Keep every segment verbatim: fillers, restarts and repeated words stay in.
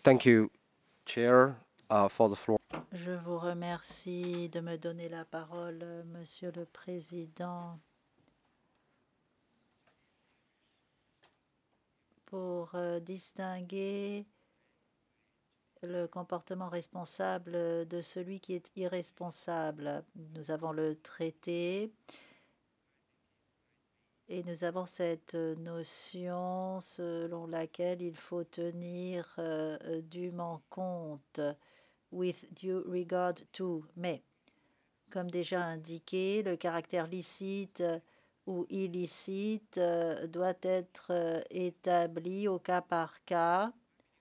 Thank you, Chair, uh, for the floor. Je vous remercie de me donner la parole, Monsieur le Président, pour euh, distinguer le comportement responsable de celui qui est irresponsable. Nous avons le traité et nous avons cette notion selon laquelle il faut tenir euh, dûment compte, with due regard to. Mais, comme déjà indiqué, le caractère licite ou illicite euh, doit être euh, établi au cas par cas.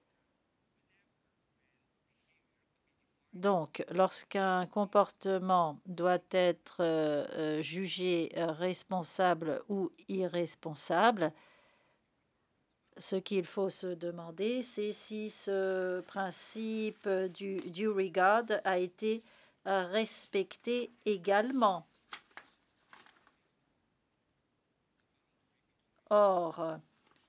Donc, lorsqu'un comportement doit être euh, euh, jugé euh, responsable ou irresponsable, ce qu'il faut se demander, c'est si ce principe du due regard a été euh, respecté également. Or,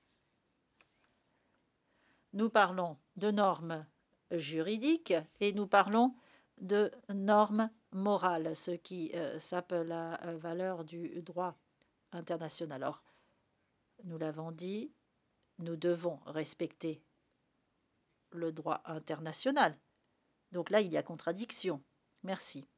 nous parlons de normes juridiques et nous parlons de normes morales, ce qui euh, s'appelle la euh, valeur du droit international. Or, nous l'avons dit, nous devons respecter le droit international. Donc là, il y a contradiction. Merci.